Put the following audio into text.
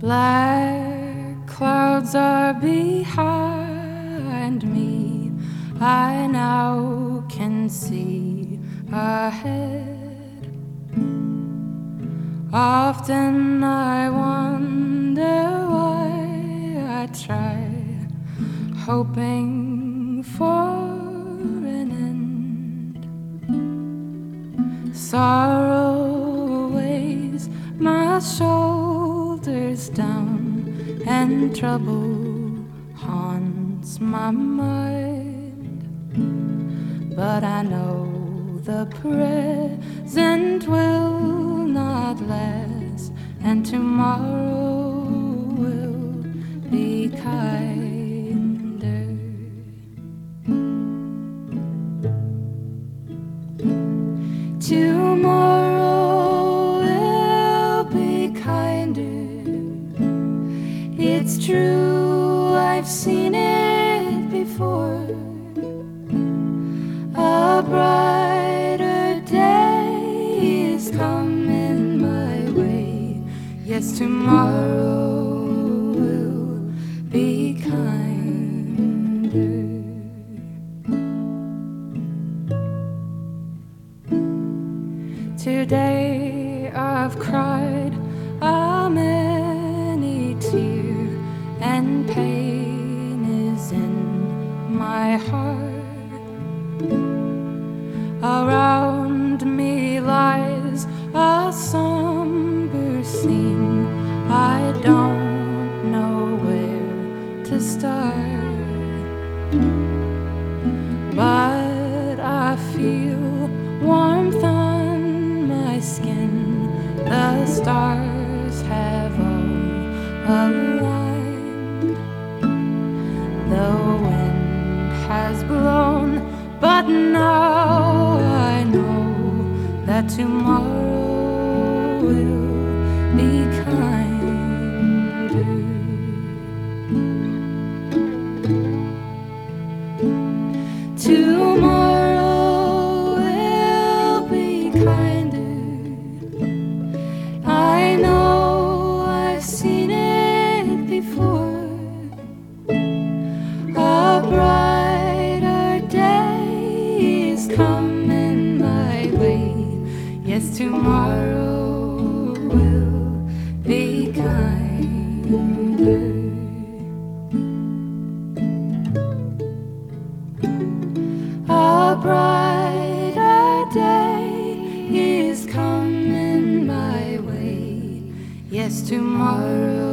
Black clouds are behind me. I now can see ahead. Often I wonder why I try, hoping for an end. Sorrow weighs my shoulders down, and trouble haunts my mind. But I know the present will not last, and tomorrow will be kinder. Tomorrow will be kinder. It's true, I've seen it before. A brighter day is coming my way. Yes, tomorrow will be kinder. Today I've cried a many tear, and pain is in my heart. Around me lies a somber scene. I don't know where to start, but I feel warmth on my skin. The stars have all aligned. The wind has blown, but now I know that tomorrow will be kinder. Tomorrow will be kinder. I know I've seen it before. A brighter day is coming my way. Yes, tomorrow will be kinder. A brighter day is coming my way. Yes, tomorrow